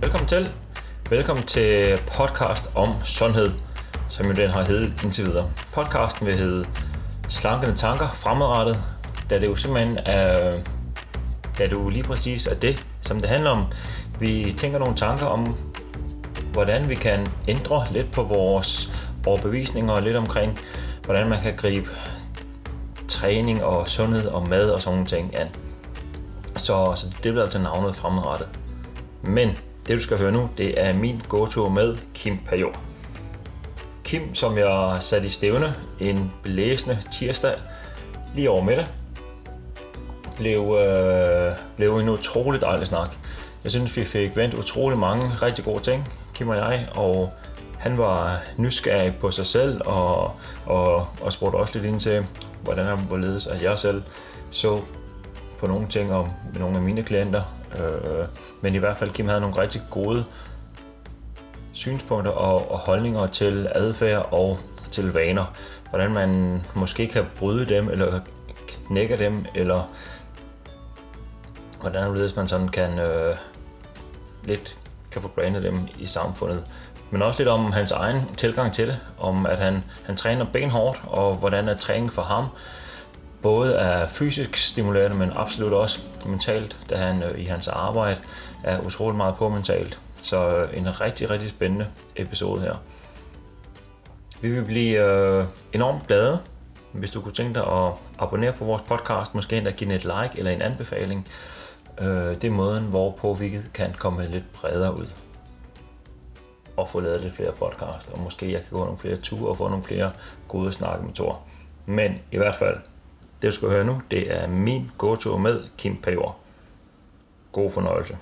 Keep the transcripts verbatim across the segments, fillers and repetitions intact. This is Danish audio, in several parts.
Velkommen til. Velkommen til podcast om sundhed, som jo den har heddet indtil videre. Podcasten vil hedde Slankende tanker fremadrettet, da det jo simpelthen er, da det jo lige præcis er det, som det handler om. Vi tænker nogle tanker om, hvordan vi kan ændre lidt på vores overbevisninger og lidt omkring, hvordan man kan gribe træning og sundhed og mad og sådan nogle ting an. Så, så det bliver altså navnet fremadrettet. Men det du skal høre nu, det er min gåtur med Kim Pajor. Kim, som jeg satte i stævne en blæsende tirsdag lige over middag, blev, øh, blev en utrolig dejlig snak. Jeg synes, vi fik vendt utrolig mange rigtig gode ting, Kim og jeg, og han var nysgerrig på sig selv og, og, og spurgte også lidt ind til, hvordan han hvorledes at jeg selv så på nogle ting om nogle af mine klienter. Øh, men i hvert fald Kim havde nogle rigtig gode synspunkter og, og holdninger til adfærd og til vaner. Hvordan man måske kan bryde dem eller knække dem, eller hvordan man sådan kan øh, lidt kan få brandet dem i samfundet. Men også lidt om hans egen tilgang til det, om at han, han træner benhårdt, og hvordan er træning for ham både er fysisk stimulerende, men absolut også mentalt, da han øh, i hans arbejde er utroligt meget på mentalt. Så øh, en rigtig, rigtig spændende episode her. Vi vil blive øh, enormt glade, hvis du kunne tænke dig at abonnere på vores podcast, måske endda give den et like eller en anbefaling. Øh, det er måden, hvorpå vi kan komme lidt bredere ud og få lavet lidt flere podcast, og måske jeg kan gå nogle flere ture og få nogle flere gode snakke med Thor. Men i hvert fald, det du skal høre nu, det er min gåtur med Kim Pajor. God fornøjelse.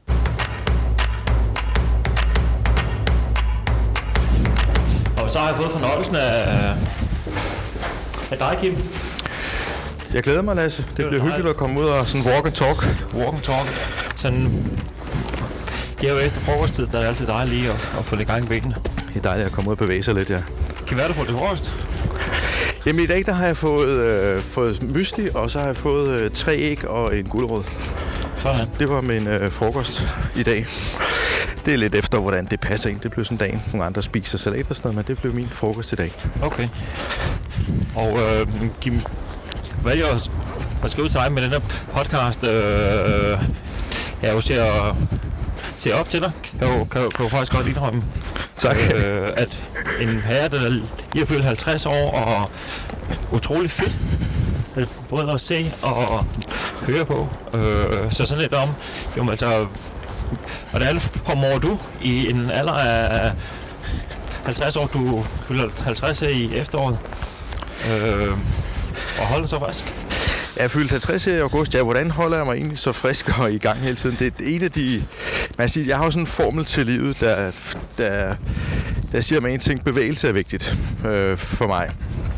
Og så har jeg fået fornøjelsen af, af dig, Kim. Jeg glæder mig, Lasse. Det, det bliver hyggeligt at komme ud og sådan walk and talk. Walk and talk. Sådan, det er jo efter frokosttid, der er det altid dejligt lige at, at få lidt gang i benene. Det er dejligt at komme ud og bevæge sig lidt, ja. Kan være, du får det frokost? Jamen i dag der har jeg fået, øh, fået mysli, og så har jeg fået øh, tre æg og en gulerod. Sådan. Det var min øh, frokost i dag. Det er lidt efter, hvordan det passer ind. Det blev sådan dagen. Nogle andre spiser salat og sådan noget, men det blev min frokost i dag. Okay. Og øh, Kim, hvad er det at skrive til dig med den her podcast? Øh, jeg jo ser, ser op til dig. Jeg kan, kan, kan jo faktisk godt indrømme, tak. Øh, at en herre, der lige er fyldt halvtreds år og utrolig fedt, både at se og høre på. Øh, så sådan lidt om, jo, altså, hvordan kommer du i en alder af halvtreds år, du fylder halvtreds i efteråret, øh, og holder så frisk? Jeg er fyldt halvtreds i august. Ja, hvordan holder jeg mig egentlig så frisk og i gang hele tiden? Det er en af de... Man siger, jeg har jo sådan en formel til livet, der, der, der siger mig en ting. Bevægelse er vigtigt øh, for mig.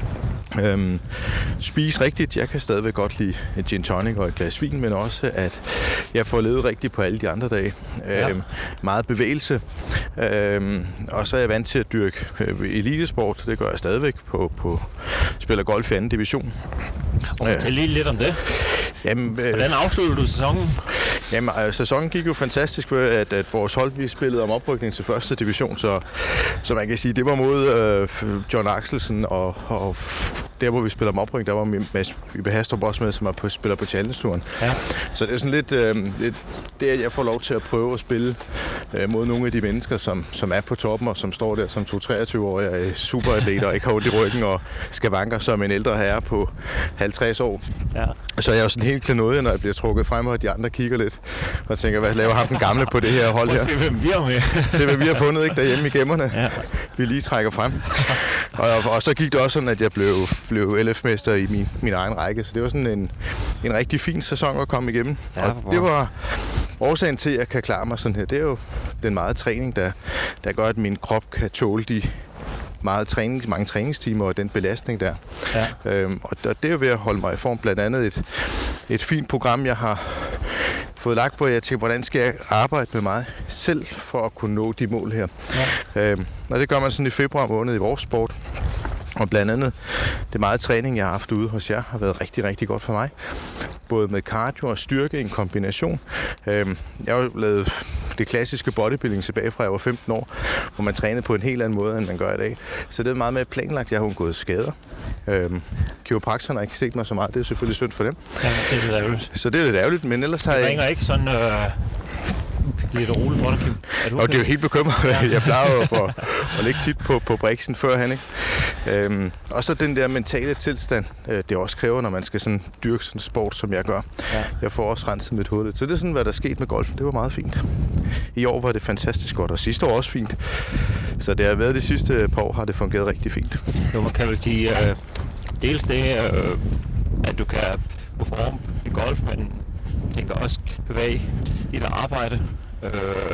Øhm, spise rigtigt. Jeg kan stadigvæk godt lide et gin tonic og et glas vin, men også at jeg får levet rigtigt på alle de andre dage. Ja. Øhm, meget bevægelse. Øhm, og så er jeg vant til at dyrke øh, elitesport. Det gør jeg stadigvæk på, på spiller golf i anden division. Og fortæl lige lidt om det. Jamen, øh, hvordan afsluttede du sæsonen? Jamen, øh, sæsonen gik jo fantastisk ved, at, at vores hold vi spillede om oprykning til første division, så, så man kan sige, det var mod øh, John Axelsen, og, og der hvor vi spiller om oprykning, der var vi med Hastrup også med, som er på, spiller på Challenge-turen. Ja. Så det er sådan lidt, øh, lidt det, at jeg får lov til at prøve at spille øh, mod nogle af de mennesker, som, som er på toppen, og som står der som to treogtyve-årige superatleter, og ikke har ondt i ryggen, og skal vanker som en ældre herre på halvtreds år. Ja. Så jeg er jo sådan helt klenodie, når jeg bliver trukket frem, og de andre kigger lidt og tænker, hvad laver ham den gamle på det her hold her? Se, hvem vi har med. Se, hvad vi har fundet, ikke, derhjemme i gemmerne. Ja. Vi lige trækker frem. Og, og, og så gik det også sådan, at jeg blev, blev L F-mester i min, min egen række. Så det var sådan en, en rigtig fin sæson at komme igennem. Ja, og det var årsagen til, at jeg kan klare mig sådan her. Det er jo den meget træning, der, der gør, at min krop kan tåle de meget træning, mange træningstimer og den belastning der. Ja. Øhm, og det er jo ved at holde mig i form. Blandt andet et, et fint program, jeg har fået lagt på, jeg tænker, hvordan skal jeg arbejde med mig selv for at kunne nå de mål her. Ja. Øhm, og det gør man sådan i februar måned i vores sport. Og blandt andet det meget træning, jeg har haft ude hos jer, har været rigtig, rigtig godt for mig. Både med cardio og styrke i en kombination. Øhm, jeg har jo lavet det klassiske bodybuilding tilbage fra jeg var femten år, hvor man trænede på en helt anden måde, end man gør i dag. Så det er meget mere planlagt. Jeg har undgået skader. Øhm, Kiropraktoren har ikke set mig så meget. Det er selvfølgelig synd for dem. Ja, det er lidt ærgerligt. Så det er lidt ærgerligt, men ellers har jeg... Det ringer ikke sådan... Øh lidt roligt for dig, Kim. Er du og det er jo helt bekymret. Ja. Jeg plejer jo at, at ligge tit på, på briksen førhen, ikke? Øhm, og så den der mentale tilstand, øh, det også kræver, når man skal sådan dyrke sådan sport, som jeg gør. Ja. Jeg får også renset mit hoved. Så det er sådan, hvad der skete med golfen. Det var meget fint. I år var det fantastisk godt, og sidste år også fint. Så det har været de sidste par år, har det fungeret rigtig fint. Jo, man kan vel sige, øh, dels det, øh, at du kan performe i golf, men tænker også bevæge i dit arbejde, øh,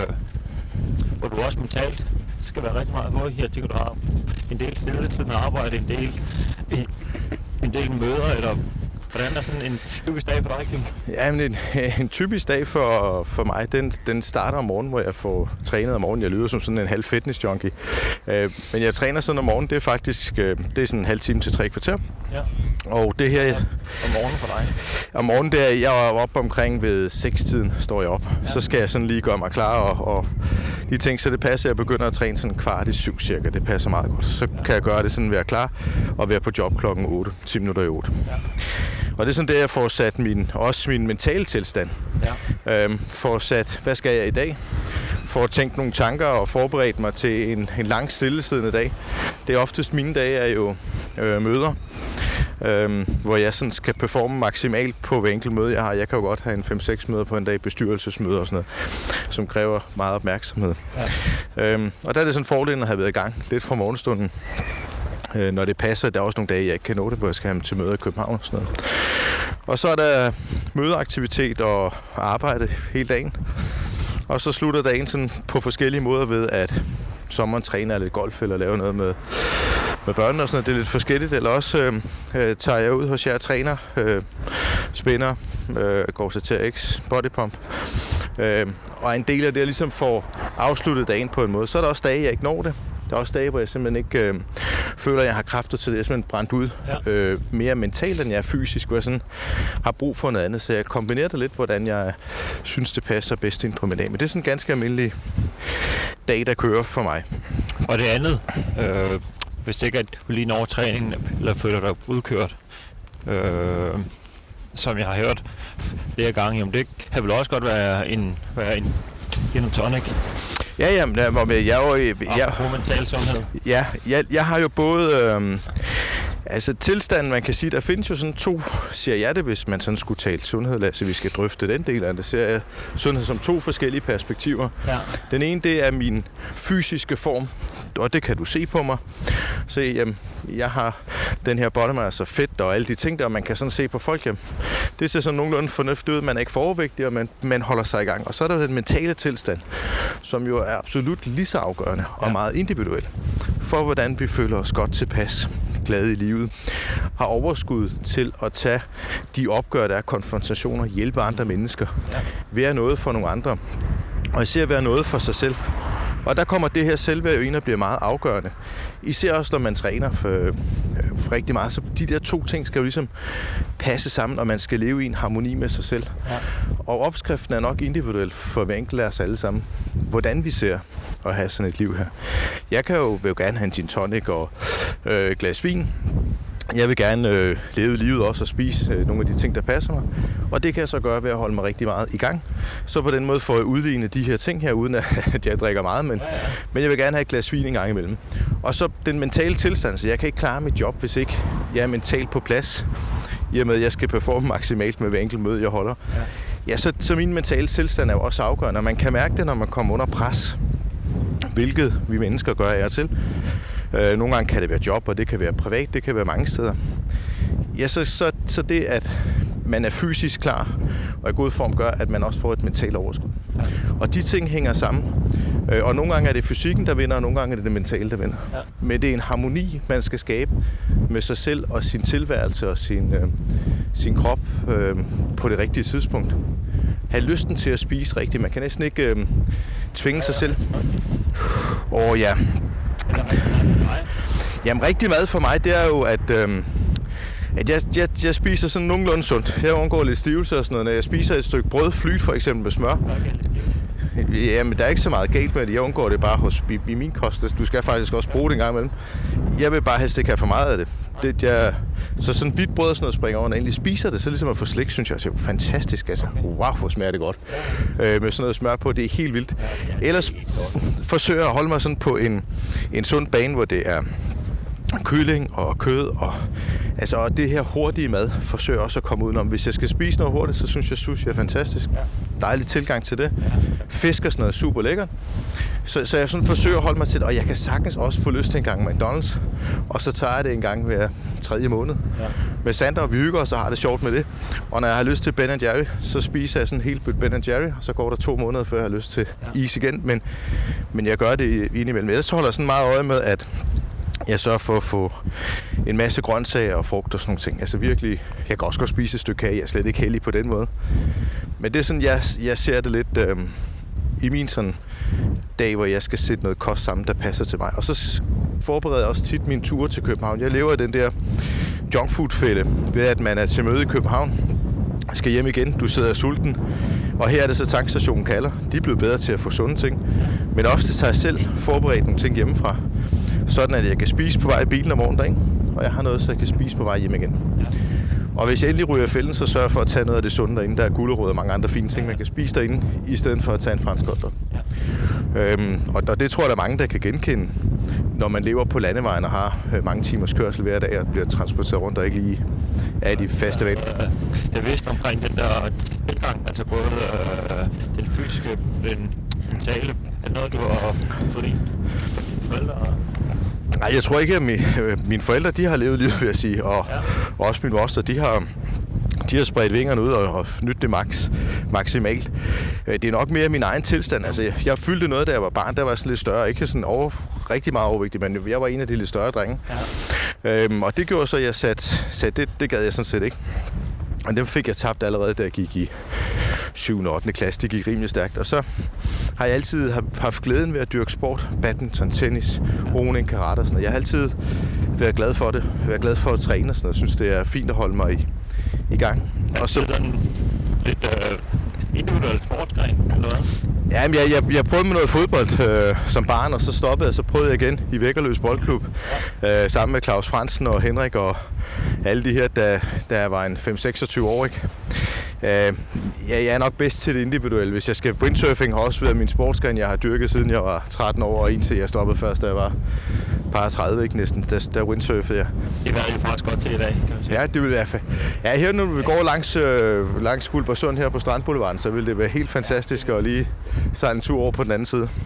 hvor du også mentalt skal være rigtig meget på. Her tænker du har en del stilletid med arbejde, en del, en, en del møder, eller hvordan er sådan en typisk dag for dig, Kim? Ja, men en, en typisk dag for, for mig, den, den starter om morgenen, hvor jeg får trænet om morgenen. Jeg lyder som sådan en halv fitness junkie. Øh, men jeg træner sådan om morgenen, det er faktisk øh, det er sådan en halv time til tre kvarter. Ja. Og det her... Ja, om morgenen for dig? Om morgenen, der jeg er oppe omkring ved seks-tiden, står jeg op. Ja. Så skal jeg sådan lige gøre mig klar, og, og de ting, så det passer, jeg begynder at træne sådan kvart i syv cirka. Det passer meget godt. Så ja. Kan jeg gøre det sådan, være klar og være på job klokken otte, ti minutter i otte. Ja. Og det er sådan det, jeg får sat min, også min mentale tilstand. Ja. Øhm, får sat, hvad skal jeg i dag? Får tænkt nogle tanker og forberedt mig til en, en lang stillesiddende dag. Det er oftest mine dage er jo øh, møder, øhm, hvor jeg sådan skal performe maksimalt på hver enkelt møde, jeg har. Jeg kan jo godt have en fem-seks møder på en dag, bestyrelsesmøder og sådan noget, som kræver meget opmærksomhed. Ja. Øhm, og der er det sådan fordelen at have været i gang lidt fra morgenstunden. Når det passer. Der er også nogle dage, jeg ikke kan nå det, hvor jeg skal have til møder i København og sådan noget. Og så er der mødeaktivitet og arbejde hele dagen. Og så slutter dagen sådan på forskellige måder ved, at sommeren træner lidt golf eller laver noget med, med børnene og sådan noget. Det er lidt forskelligt. Eller også øh, tager jeg ud hos jer træner, øh, spinner, øh, går til T R X, bodypump. Øh, og en del af det, jeg ligesom får afsluttet dagen på en måde. Så er der også dage, jeg ikke når det. Der er også dage, hvor jeg simpelthen ikke øh, føler, at jeg har kræfter til det. Jeg er simpelthen brændt ud ja. øh, mere mentalt, end jeg er fysisk, hvor jeg sådan har brug for noget andet. Så jeg kombinerer det lidt, hvordan jeg synes, det passer bedst ind på min dag. Men det er sådan en ganske almindelig dag, der kører for mig. Og det andet, øh, hvis ikke at du lige når træningen, eller føler dig udkørt, øh, som jeg har hørt flere gange, jamen det kan vel også godt være en, være en gin and tonic. Ja, jamen, jeg, jeg, jeg, jeg, og mental sundhed. Ja, jeg, jeg har jo både... Øh, altså tilstanden, man kan sige, der findes jo sådan to, siger jeg det, hvis man sådan skulle tale sundhed, altså vi skal drøfte den del af det, ser jeg sundhed som to forskellige perspektiver. Ja. Den ene, det er min fysiske form, og det kan du se på mig. Se, jamen, jeg har den her body mass og fedt og alle de ting der, og man kan sådan se på folk, jamen, det ser sådan nogenlunde fornuftigt ud, man er ikke for overvægtig, og man, man holder sig i gang. Og så er der den mentale tilstand, som jo er absolut lige så afgørende og ja. Meget individuel for, hvordan vi føler os godt tilpas, glade i livet, har overskud til at tage de opgør, der er konfrontationer, hjælpe andre mennesker, ja. Være noget for nogle andre, og især være noget for sig selv. Og der kommer det her selvværd jo ind og bliver meget afgørende. Især også, når man træner for, øh, for rigtig meget. Så de der to ting skal jo ligesom passe sammen, og man skal leve i en harmoni med sig selv. Ja. Og opskriften er nok individuel for hver enkelt af os alle sammen. Hvordan vi ser at have sådan et liv her. Jeg kan jo, vil jo gerne have en gin tonic og øh, et glas vin. Jeg vil gerne øh, leve livet også og spise øh, nogle af de ting, der passer mig. Og det kan jeg så gøre ved at holde mig rigtig meget i gang. Så på den måde får jeg udlignet de her ting her, uden at jeg drikker meget. Men, ja, ja. men jeg vil gerne have et glas vin en gang imellem. Og så den mentale tilstand, så jeg kan ikke klare mit job, hvis ikke jeg er mentalt på plads. I og med, at jeg skal performe maksimalt med hver enkelt møde, jeg holder. Ja, ja så, så min mentale tilstand er jo også afgørende. Og man kan mærke det, når man kommer under pres. Hvilket vi mennesker gør af og til. Øh, nogle gange kan det være job, og det kan være privat, det kan være mange steder. Ja, så, så, så det, at man er fysisk klar og i god form, gør, at man også får et mentalt overskud. Og de ting hænger sammen. Øh, og nogle gange er det fysikken, der vinder, og nogle gange er det det mentale, der vinder. Ja. Men det er en harmoni, man skal skabe med sig selv og sin tilværelse og sin, øh, sin krop øh, på det rigtige tidspunkt. Have lysten til at spise rigtigt. Man kan næsten ikke øh, tvinge sig selv. Og ja... Jamen, rigtig mad for mig, det er jo, at, øhm, at jeg, jeg, jeg spiser sådan nogenlunde sundt. Jeg undgår lidt stivelse og sådan noget. Når jeg spiser et stykke brød, flyt for eksempel med smør. Jamen, der er ikke så meget galt med det. Jeg undgår det bare hos i, i min kost. Du skal faktisk også bruge det en gang imellem. Jeg vil bare helst ikke have for meget af det. det jeg, så sådan hvidt brød og sådan noget springer over, når jeg endelig spiser det, så ligesom at få slik, synes jeg, det er fantastisk. Altså, wow, hvor smager det godt. Øh, med sådan noget smør på, det er helt vildt. Ellers f- forsøger jeg at holde mig sådan på en, en sund bane, hvor det er kylling og kød og altså og det her hurtige mad forsøger også at komme udenom. Hvis jeg skal spise noget hurtigt, så synes jeg sushi er fantastisk. Dejlig tilgang til det. Fisk og sådan noget super lækkert. Så, så jeg sådan forsøger at holde mig til det, og jeg kan sagtens også få lyst til en gang McDonald's, og så tager jeg det en gang hver tredje måned. Ja. Med Sander, og vi hygger os og har det sjovt med det. Og når jeg har lyst til Ben and Jerry, så spiser jeg sådan en helt bøtte Ben and Jerry, og så går der to måneder, før jeg har lyst til ja. is igen. Men, men jeg gør det indimellem. Ellers holder jeg sådan meget øje med, at jeg sørger for at få en masse grøntsager og frugt og sådan nogle ting. Altså virkelig, jeg kan også godt spise et stykke kage. Jeg er slet ikke heldig på den måde. Men det er sådan, jeg, jeg ser det lidt øh, i min sådan dag, hvor jeg skal sætte noget kost sammen, der passer til mig. Og så forbereder jeg også tit mine ture til København. Jeg lever i den der junkfood-fælde, ved at man er til møde i København, skal hjem igen, du sidder sulten, og her er det så tankstationen kalder. De er blevet bedre til at få sunde ting, men ofte har jeg selv forberedt nogle ting hjemmefra, sådan at jeg kan spise på vej i bilen om morgenen, og jeg har noget, så jeg kan spise på vej hjem igen. Ja. Og hvis jeg endelig ryger fælden, så sørger jeg for at tage noget af det sunde derinde. Der er gulerod og mange andre fine ting, man kan spise derinde, i stedet for at tage en fransk hotdog. Ja. Øhm, og det tror jeg, der er mange, der kan genkende, når man lever på landevejen og har mange timers kørsel hver dag og bliver transporteret rundt og ikke lige er i de faste vaner. Jeg vidste omkring den der tilgang, altså både øh, den fysiske, den mentale, er noget, du har fået ind? Forældre? Nej, jeg tror ikke, at mine, mine forældre, de har levet livet, vil jeg sige, og, ja. og også mine moster, de har, de har spredt vingerne ud og, og nydt det max, maksimalt. Det er nok mere min egen tilstand. Altså, jeg, jeg fyldte noget, da jeg var barn, der var sådan lidt større, ikke sådan over, rigtig meget overvægtig, men jeg var en af de lidt større drenge. Ja. Øhm, og det gjorde så, at jeg satte, sat, det, det gad jeg sådan set ikke. Og dem fik jeg tabt allerede, da jeg gik i syvende og ottende klasse. Det gik rimelig stærkt. Og så har jeg altid haft glæden ved at dyrke sport. Badminton, tennis, roning, karate og sådan noget. Jeg har altid været glad for det. Været glad for at træne og sådan noget. Jeg synes, det er fint at holde mig i, i gang. Og så sådan lidt øh, individuel sportsgren, eller hvad? Jamen, jeg, jeg, jeg prøvede med noget fodbold øh, som barn, og så stoppede jeg. Så prøvede jeg igen i Væggerløs Boldklub. Øh, sammen med Claus Fransen og Henrik og alle de her, der, der var en fem seksogtyve år, ikke? Uh, ja, jeg er nok bedst til det individuelle. Hvis jeg skal windsurfing, har også været min sportsgren, jeg har dyrket siden jeg var tretten år, og indtil jeg stoppede først, da jeg var par tredive, ikke næsten, der, der windsurfede jeg. Det var jeg faktisk godt til i dag, kan man sige. Ja, det vil være ja, her når vi går langs, øh, langs Guldborgsund her på Strandboulevarden, så vil det være helt fantastisk at lige sejle en tur over på den anden side.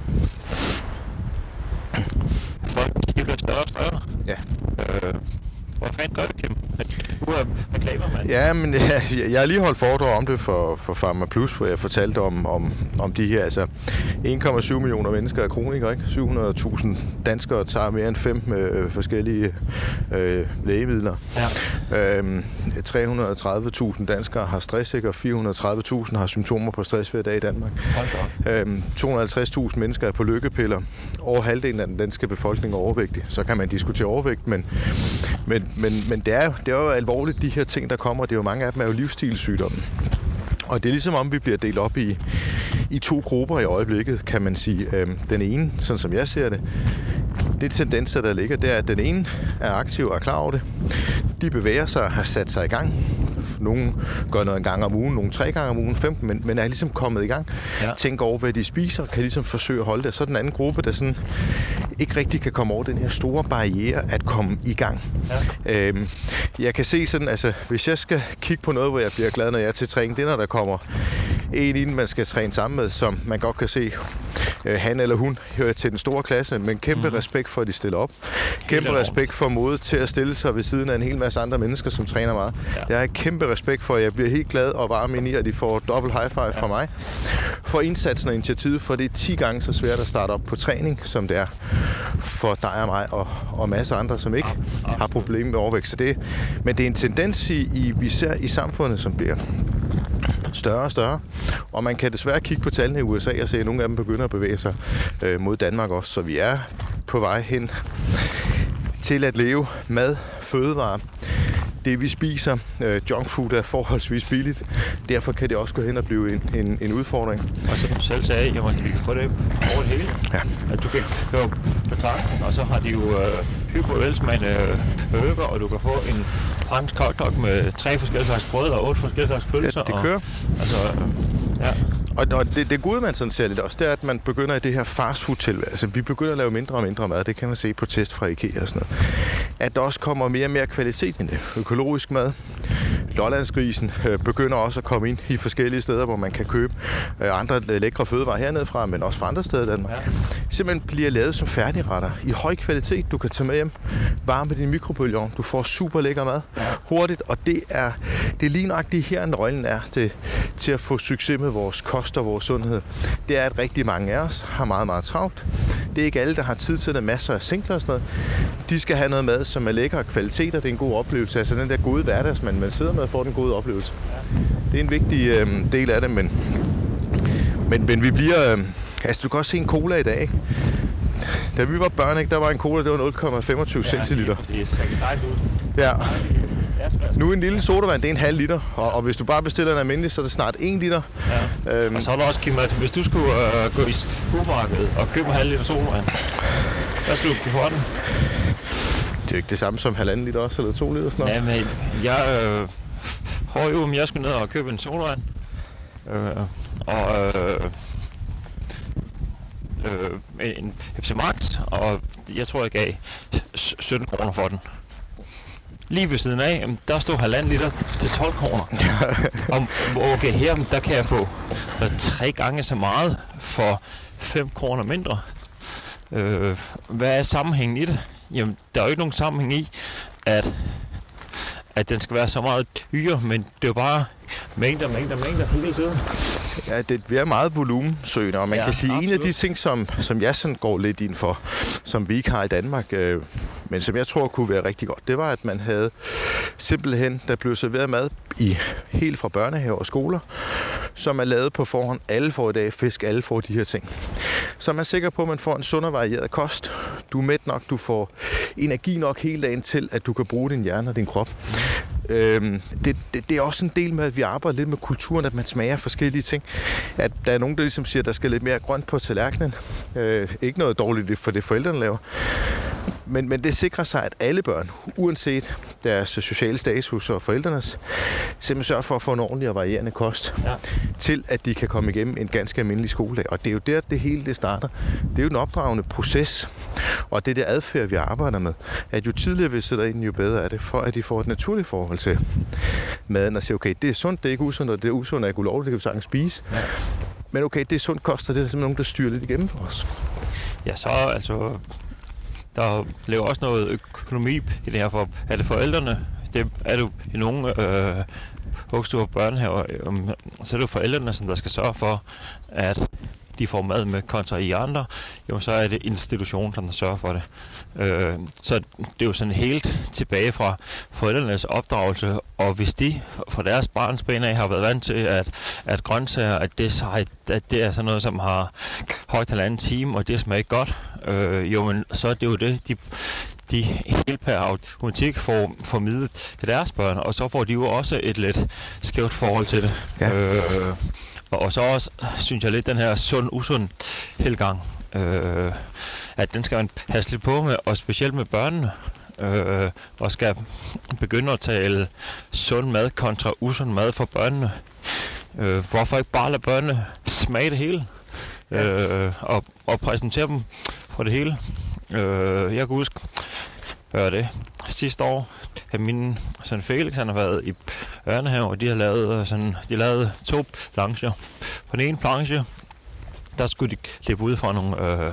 Folk bliver større og større. Ja. Øh. Hvor fanden gør det, Kim? Du er reklamer, mand. Ja, men jeg, jeg har lige holdt foredrag om det for, for Pharma Plus, hvor jeg fortalte om, om, om de her, altså en komma syv millioner mennesker er kronikere, ikke? syv hundrede tusind danskere tager mere end fem øh, forskellige øh, lægemidler. Ja. Øhm, tre hundrede og tredive tusind danskere har stress, ikke? Og fire hundrede og tredive tusind har symptomer på stress hver dag i Danmark. Øhm, to hundrede og halvtreds tusind mennesker er på lykkepiller. Over halvdelen af den danske befolkning er overvægtig. Så kan man diskutere overvægt, men Men, men, men det, er, det er jo alvorligt, de her ting, der kommer. Det er jo mange af dem er jo livsstilssygdomme. Og det er ligesom om, vi bliver delt op i, i to grupper i øjeblikket, kan man sige. Øhm, den ene, sådan som jeg ser det, det tendenser, der ligger, det er, at den ene er aktiv og er klar over det. De bevæger sig og har sat sig i gang. Nogle gør noget en gang om ugen, nogle tre gange om ugen, femten, men, men er ligesom kommet i gang. Ja. Tænker over, hvad de spiser, kan ligesom forsøge at holde det. Så er den anden gruppe, der sådan ikke rigtig kan komme over den her store barriere at komme i gang. Ja. Øhm, jeg kan se sådan, altså hvis jeg skal kigge på noget, hvor jeg bliver glad, når jeg er til træning, det er, når der kommer en inden, man skal træne sammen med, som man godt kan se, øh, han eller hun hører til den store klasse, men kæmpe mm. respekt for, at de stiller op. Kæmpe respekt for modet til at stille sig ved siden af en hel masse andre mennesker, som træner meget. Ja. Jeg har kæmpe respekt for, at jeg bliver helt glad og varm ind i, at de får dobbelt high five ja. fra mig. For indsatsen og initiativet, for det er ti gange så svært at starte op på træning, som det er for dig og mig og, og masser af andre, som ikke har problemer med overvægt. Så det, men det er en tendens, i, i, vi ser i samfundet, som bliver større og større. Og man kan desværre kigge på tallene i U S A og se, at nogle af dem begynder at bevæge sig øh, mod Danmark også. Så vi er på vej hen til at leve mad, fødevarer. det, vi spiser. Øh, junkfood er forholdsvis billigt. Derfor kan det også gå hen og blive en, en, en udfordring. Og som du selv sagde, jamen, vi kan få det over det hele. Ja. At du kan køre på tanken, og så har de jo øh, hypervelsmagende øh, burger, og du kan få en fransk hotdog med tre forskellige slags brød og otte forskellige slags pølser. Ja, det kører. Og, altså, øh, ja. Og, og det, det gode, man sådan ser lidt også, det er, at man begynder i det her fastfood-tilværelse. Altså, vi begynder at lave mindre og mindre mad. Det kan man se på test fra IKEA og sådan noget. At der også kommer mere og mere kvalitet ind det. Økologisk mad. Lollandsgrisen øh, begynder også at komme ind i forskellige steder, hvor man kan købe øh, andre lækre fødevarer hernede fra, men også fra andre steder i Danmark. Ja. Simpelthen bliver lavet som færdigretter i høj kvalitet. Du kan tage med hjem, varme din mikrobølgeovn. Du får super lækker mad hurtigt, og det er, det er lige nøjagtigt her, nøglen er til, til at få succes med vores kost og vores sundhed. Det er, at rigtig mange af os har meget, meget travlt. Det er ikke alle, der har tid til det, masser af singler og sådan noget. De skal have noget mad, som er lækker kvalitet, og det er en god oplevelse. Altså den der gode hverdagsmand, man sidder med og får den gode oplevelse. Det er en vigtig øh, del af det, men, men, men vi bliver... Øh, altså du kan også se en cola i dag, ikke? Da vi var børn, ikke, der var en cola, det var nul komma femogtyve centiliter. Ja. Nu en lille sodavand, det er en halv liter, og, og hvis du bare bestiller en almindelig, så er det snart en liter. Ja. Øhm. Og så er der også, Kim, at hvis du skulle øh, gå i supermarkedet og købe en halv liter sodavand, hvad skal du kunne få den? Det er ikke det samme som halvanden liter også, eller to liter snart. Ja, men jeg øh, har jo, om jeg skulle ned og købe en sodavand, øh, og øh, øh, en Pepsi Max, og jeg tror, jeg gav sytten kroner for den. Lige ved siden af, der stod halvanden liter til tolv kroner. Og okay, her der kan jeg få tre gange så meget for fem kroner mindre. Øh, hvad er sammenhængen i det? Jamen, der er jo ikke nogen sammenhæng i, at, at den skal være så meget dyrere, men det er jo bare mængder, mængder, mængder hele tiden. Ja, det er meget volumensøgende, og man ja, kan sige, absolut. En af de ting, som, som jeg sådan går lidt ind for, som vi ikke har i Danmark, øh, men som jeg tror kunne være rigtig godt, det var, at man havde simpelthen, der blev serveret mad i helt fra børnehaver og skoler, som er lavet på forhånd. Alle får i dag fisk, alle får de her ting. Så man er sikker på, at man får en sund og varieret kost. Du er mæt nok, du får energi nok hele dagen til, at du kan bruge din hjerne og din krop. Øhm, det, det, det er også en del med, at vi arbejder lidt med kulturen, at man smager forskellige ting. At der er nogen, der ligesom siger, at der skal lidt mere grønt på tallerkenen. Øh, ikke noget dårligt for det, forældrene laver. Men, men det sikrer sig, at alle børn, uanset deres sociale status og forældrenes, simpelthen sørger for at få en ordentlig og varierende kost, ja. Til at de kan komme igennem en ganske almindelig skoledag. Og det er jo der, det hele det starter. Det er jo den opdragende proces, og det der adfærd, vi arbejder med, at jo tidligere vi sætter ind, jo bedre er det, for at de får et naturligt forhold til maden og siger, okay, det er sundt, det er ikke usundt, og det er usundt, er ikke ulovligt, det kan vi sagtens spise. Ja. Men okay, det er sundt kost, og det er simpelthen nogen, der styrer lidt igennem for os. Ja, så altså... Der lever også noget økonomi i det her for, er det forældrene, det er det i nogle øh, vuggestuer og børnehaver, øh, så er det jo forældrene, som der skal sørge for, at de får mad med kontra i andre, jo, så er det institutionen, som der sørger for det. Øh, så det er jo sådan helt tilbage fra forældrenes opdragelse, og hvis de fra deres barns ben af har været vant til, at, at grøntsager, at det, at det er sådan noget, som har højt halvanden time, og det smager godt, øh, jo, men så er det jo det, de de helt per automatik får formidlet til deres børn, og så får de jo også et lidt skævt forhold til det. Ja. Øh, Og så også, synes jeg lidt, den her sund-usund tilgang, øh, at den skal man passe lidt på med, og specielt med børnene, øh, og skal begynde at tale sund mad kontra usund mad for børnene. Øh, hvorfor ikke bare lade børnene smage det hele, øh, og, og præsentere dem for det hele? Øh, jeg kan huske, hvad det sidste år, at min søn Felix, han har været i børnehave, og de har lavet, sådan, de lavet to plancher. På den ene planche, der skulle de klippe ud fra nogle øh,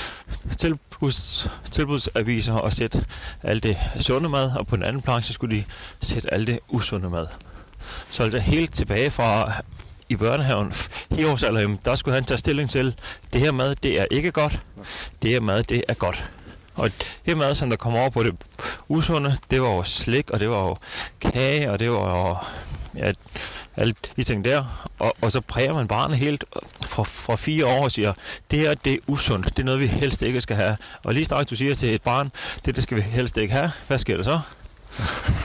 tilbuds, tilbudsaviser og sætte alt det sunde mad, og på den anden planche skulle de sætte alt det usunde mad. Så altså helt tilbage fra i børnehaven, i årsalder, der skulle han tage stilling til, det her mad, det er ikke godt, det her mad, det er godt. Og det mad, som der kom over på det usunde, det var jo slik, og det var jo kage, og det var jo ja, alt de ting der. Og, og så præger man barnet helt fra, fra fire år og siger, det her, det er usundt, det er noget, vi helst ikke skal have. Og lige straks du siger til et barn, det, det skal vi helst ikke have, hvad sker der så?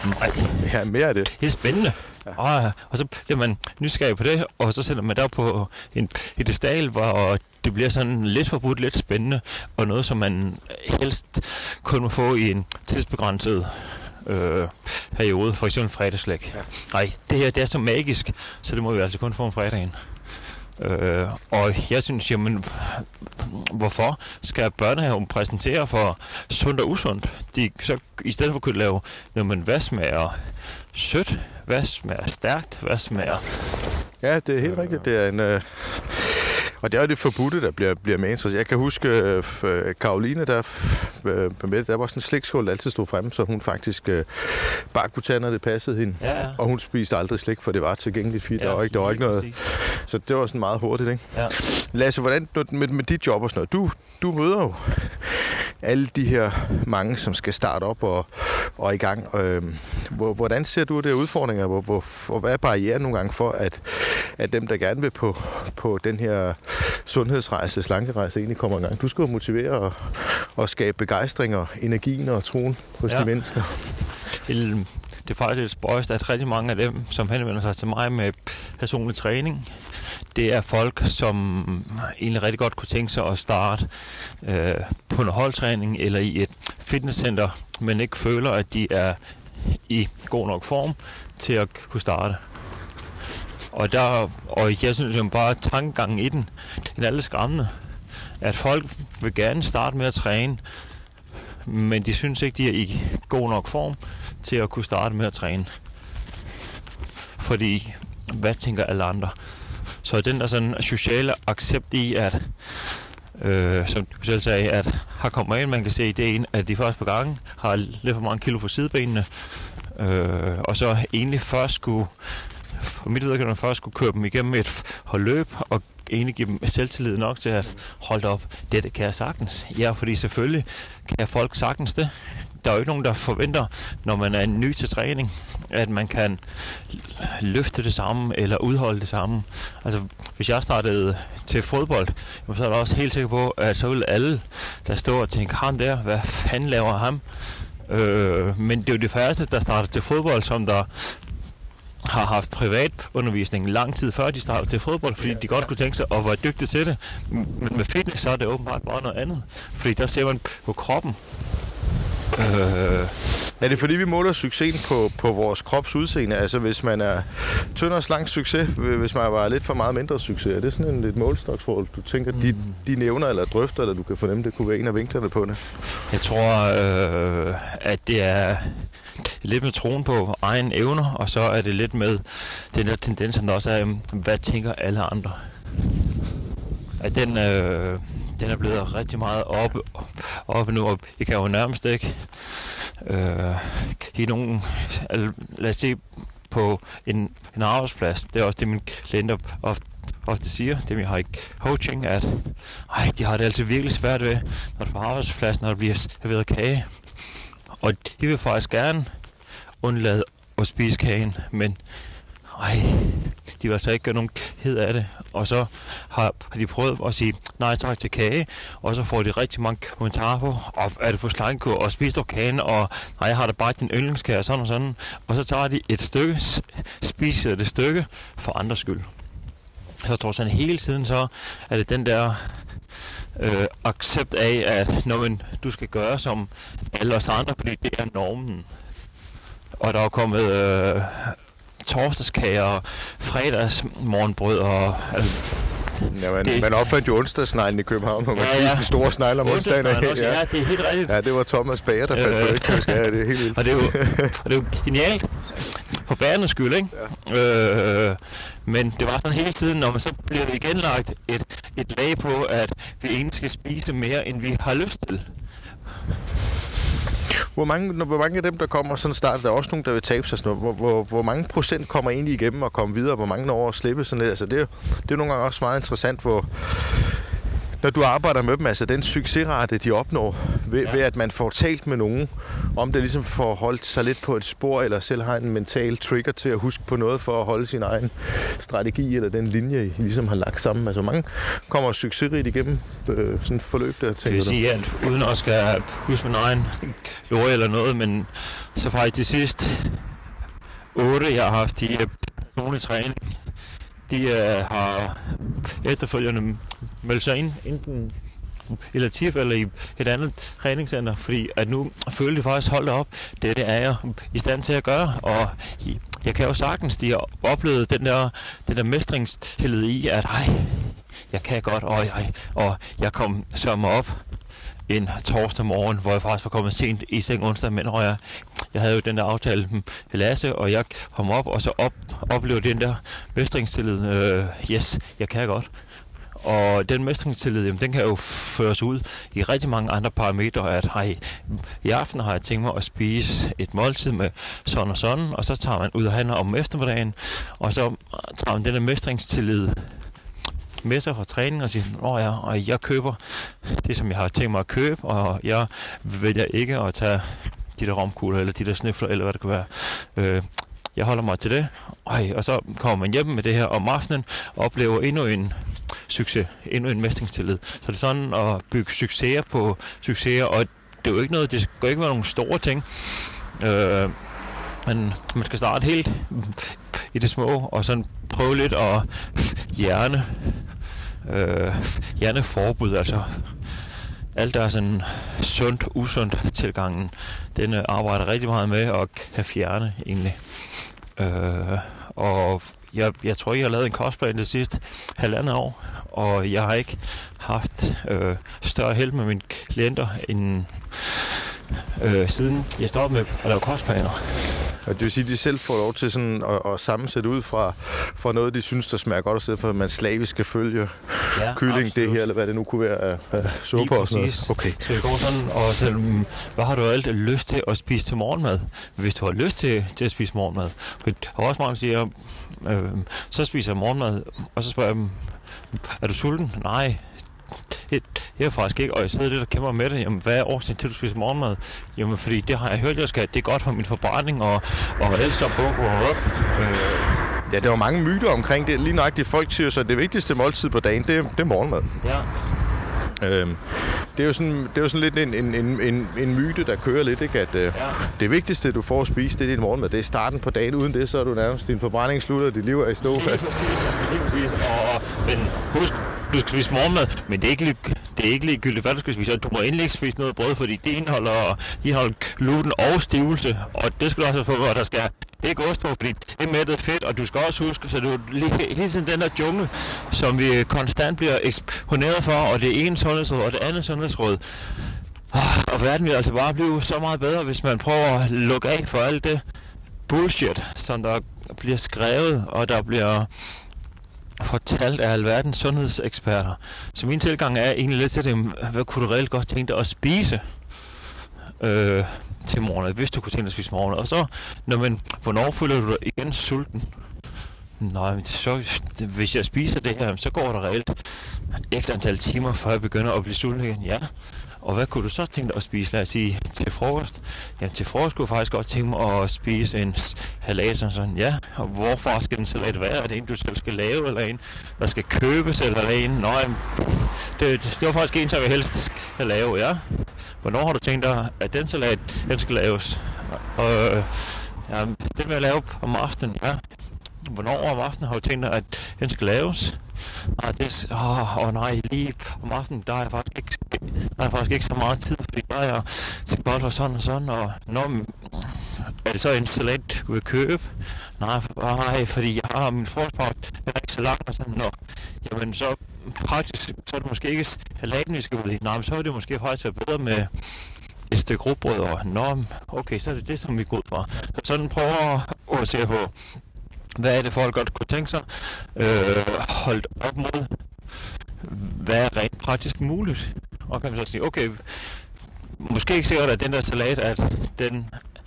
Nej. Ja, mere af det. Det er spændende. Ja. Og, og så bliver man nysgerrig på det, og så sætter man der på en pedestal, hvor det bliver sådan lidt forbudt, lidt spændende, og noget, som man helst kun må få i en tidsbegrænset øh, periode, for eksempel fredagslæg. Ja. Nej, det her det er så magisk, så det må vi altså kun få om fredagen. Øh, og jeg synes, jamen, hvorfor skal børnehaven præsentere for sundt og usundt? De, så i stedet for at kunne lave, jamen, hvad smager sødt, hvad smager stærkt, hvad smager... Ja, det er helt øh, rigtigt. Det er en... Øh Og det er jo det forbudte, der bliver, bliver med. Så jeg kan huske, øh, Karoline, der, øh, der var sådan en slikskål, der altid stod fremme, så hun faktisk øh, bare kunne tage, når det passede hende. Ja, ja. Og hun spiste aldrig slik, for det var tilgængeligt, fordi ja, der var ikke, der var ikke noget. Så det var sådan meget hurtigt, ikke? Ja. Lasse, hvordan med, med dit job og sådan noget? Du, du møder jo alle de her mange, som skal starte op og, og er i gang. Øh, hvordan ser du det udfordringer? Hvor, hvor, og hvad er barrieren nogle gange for, at, at dem, der gerne vil på, på den her sundhedsrejse, slankerejse, egentlig kommer i gang? Du skal jo motivere og, og skabe begejstring og energien og troen hos ja. de mennesker. Det er faktisk lidt spøjst, at rigtig mange af dem, som henvender sig til mig med personlig træning, det er folk, som egentlig rigtig godt kunne tænke sig at starte øh, på en holdtræning eller i et fitnesscenter, men ikke føler, at de er i god nok form til at kunne starte. Og, der, og jeg synes jo bare, tankegangen i den, den er lidt skræmmende. At folk vil gerne starte med at træne, men de synes ikke, de er i god nok form til at kunne starte med at træne. Fordi, hvad tænker alle andre? Så den der sådan sociale accept i, at øh, som du selv sagde, at her kommer ind, man kan se ideen, at de først på gangen har lidt for mange kilo på sidebenene, øh, og så egentlig først skulle, for mit vedkommende først skulle køre dem igennem et holdløb, og egentlig give dem selvtillid nok til at holde op, det, det kan jeg sagtens. Ja, fordi selvfølgelig kan folk sagtens det. Der er jo ikke nogen, der forventer, når man er ny til træning, at man kan løfte det samme eller udholde det samme. Altså, hvis jeg startede til fodbold, så er jeg også helt sikker på, at så ville alle, der står og tænker, ham der, hvad fanden laver ham? Øh, men det er jo de færreste, der starter til fodbold, som der har haft privat undervisning lang tid før de startede til fodbold, fordi de godt kunne tænke sig at være dygtige til det. Men med fitness, så er det åbenbart bare noget andet. Fordi der ser man på kroppen. Øh. Er det fordi, vi måler succesen på, på vores krops udseende? Altså hvis man er tynd og slank succes, hvis man var lidt for meget mindre succes, er det sådan en lidt målstoksforhold? Du tænker, mm. de, de nævner eller drøfter, eller du kan fornemme, det kunne være en af vinklerne på det? Jeg tror, øh, at det er lidt med troen på egen evner, og så er det lidt med den der tendens, der også er, hvad tænker alle andre? At den... Øh, Den er blevet rigtig meget oppe, oppe nu, og jeg kan jo nærmest ikke øh, i nogen, altså, lad os se på en, en arbejdsplads. Det er også det, mine klienter ofte, ofte siger, det vi har i coaching, at ej, de har det altid virkelig svært ved, når det er på arbejdspladsen, når der bliver serveret kage. Og de vil faktisk gerne undlade at spise kagen, men ej, de vil altså ikke gøre nogen hed af det. Og så har de prøvet at sige nej tak til kage, og så får de rigtig mange kommentarer på, og er det på slankekur, og spiser du kagen, og nej, jeg har da bare din yndlingskage, sådan og sådan. Og så tager de et stykke, spiser det stykke for andres skyld. Så jeg tror sådan hele tiden, så er det den der øh, accept af, at når man, du skal gøre som alle os andre, fordi det er normen. Og der er kommet øh, torsdagskager og fredagsmorgenbrød og... Altså, ja, man, det, man opfandt jo onsdagsneglen i København, hvor man ja, ja. spiste en stor snegl om onsdagen. Ja. ja, det er helt rigtigt. Ja, det var Thomas Bager, der fandt øh, på det. Kan ja, det er helt vildt. Og det er jo, og det er jo genialt. For bærernes skyld, ikke? Ja. Øh, men det var sådan hele tiden, når man så bliver det igen lagt et, et lag på, at vi egentlig skal spise mere, end vi har lyst til. Hvor mange, hvor mange af dem, der kommer sådan start, der er også nogen, der vil tabe sig sådan noget. Hvor, hvor, hvor mange procent kommer egentlig igennem og kommer videre? Hvor mange år at slippe sådan lidt? Altså det, er, det er nogle gange også meget interessant, hvor når du arbejder med dem, altså den succesrate, de opnår, ved, ja. ved at man får talt med nogen, om det ligesom får holdt sig lidt på et spor, eller selv har en mental trigger til at huske på noget for at holde sin egen strategi, eller den linje, I ligesom har lagt sammen. Altså mange kommer succesrigt igennem øh, sådan et forløb der, tænker du? Det vil sige, at uden at skal huske min egen glorie eller noget, men så faktisk de sidste otte, jeg har haft i personlig træning, de uh, har efterfølgende meldt sig ind, enten i Latif eller i et andet træningscenter, fordi at nu føler de faktisk, holdt op, det, det er jeg i stand til at gøre, og jeg kan jo sagtens, de har oplevet den der, den der mestringstillid i, at ej, jeg kan godt, og jeg, og jeg kom så mig op en torsdag morgen, hvor jeg faktisk var kommet sent i seng onsdag, men og jeg, jeg havde jo den der aftale med Lasse, og jeg kom op, og så op, oplevede den der mestringstillid, øh, yes, jeg kan godt. Og den mestringstillid, jamen, den kan jo føres ud i rigtig mange andre parametre, at hej, i aften har jeg tænkt mig at spise et måltid med sådan og sådan, og så tager man ud og handler om eftermiddagen, og så tager man den der mestringstillid med sig fra træning og siger, åh ja, og jeg køber det, som jeg har tænkt mig at købe, og jeg vælger ikke at tage de der romkugler, eller de der snøfler, eller hvad det kan være. Øh, jeg holder mig til det, Ej, og så kommer man hjem med det her om aftenen, og oplever endnu en succes, endnu en mestringstillid. Så det er sådan at bygge succeser på succeser, og det er jo ikke noget, det skal ikke være nogle store ting, øh, men man skal starte helt i det små, og sådan prøve lidt at hjerne, øh, hjerneforbud, altså alt der er sådan sundt, usundt tilgangen, den arbejder rigtig meget med at kan fjerne egentlig. Øh, og jeg, jeg tror, jeg har lavet en kostplan det sidste halvandet år, og jeg har ikke haft øh, større held med mine klienter end øh, siden jeg stoppede med at lave kostplaner. Og det vil sige, at de selv får lov til sådan at, at sammensætte ud fra, fra noget, de synes, der smager godt, i stedet for at man slavisk skal følge ja, kylling, absolut. Det her, eller hvad det nu kunne være af, af suppe og sådan noget. Okay. Så det går sådan, og så, hvad har du alt lyst til at spise til morgenmad? Hvis du har lyst til, til at spise morgenmad. For også mange, der siger, øh, så spiser jeg morgenmad, og så spørger jeg dem, er du sulten? Nej. Jeg er faktisk ikke, og jeg sidder lidt og kæmper med det. Jamen, hvad er årsagen til, at du spiser morgenmad? Jamen, fordi det har jeg hørt, jeg skal. Det er godt for min forbrænding, og, og ellers så bog og op. Øh. Ja, der var mange myter omkring det. Lige nøjagtigt folk siger så, at det vigtigste måltid på dagen, det er, det er morgenmad. Ja. Øhm, det er jo sådan, det er jo sådan lidt en, en, en, en, en myte, der kører lidt, ikke? At øh, ja. Det vigtigste, du får at spise, det er din morgenmad. Det er starten på dagen. Uden det, så er du nærmest, din forbrænding slutter, dit liv er i stå. Lige præcis, lige præcis. Og, men husk, du skal spise morgenmad, men det er ikke, det er ikke ligegyldigt, hvad du skal spise. Du må endelig ikke spise noget brød, fordi det indeholder, indeholder gluten og stivelse, og det skal du også få, hvor der skal ikke ost på, fordi det er mættet fedt, og du skal også huske, så du hele tiden den der jungle, som vi konstant bliver eksponeret for, og det ene sundhedsråd og det andet sundhedsråd. Og verden vil altså bare blive så meget bedre, hvis man prøver at lukke af for alt det bullshit, som der bliver skrevet, og der bliver fortalt af alverdens sundhedseksperter. Så min tilgang er egentlig lidt til det, hvad kunne du reelt godt tænke dig at spise øh, til morgenmad, hvis du kunne tænke dig at spise morgenmad. Og så, når man, hvornår føler du dig igen sulten? Nej, men så, hvis jeg spiser det her, så går der reelt ekstra antal timer, før jeg begynder at blive sulten igen. Ja. Og hvad kunne du så tænke dig at spise? Lad os sige, til frokost. Ja, til frokost kunne jeg faktisk godt tænke mig at spise en salat. Sådan, ja, og hvorfor skal den salat være? Er det en, du selv skal lave, eller en, der skal købes, eller en? Nå, jamen, det, det var faktisk en, som jeg helst skal lave, ja. Hvornår har du tænkt dig, at den salat, den skal laves? Og ja, den vil jeg lave om aftenen, ja. Hvornår om aftenen har du tænkt dig, at den skal laves? Nej, det er... Åh, oh, nej, lige om aftenen, der er jeg faktisk ikke, der er faktisk ikke så meget tid, fordi der er jeg til godt for sådan og sådan, og når, er det så en salat, du vil købe? Nej, nej, fordi jeg har min frokostpause, den er ikke så lang, og sådan, nå, jamen så praktisk, så er det måske ikke salaten, vi skal ud i. Nej, men så vil det måske faktisk være bedre med et stykke rugbrød, og nå, okay, så er det det, som vi går ud fra. Så sådan prøver at se på, hvad er det, folk godt kunne tænke sig, øh, holdt op mod, hvad er rent praktisk muligt. Og kan man så sige, okay, måske ikke sikkert, at den der salat, at den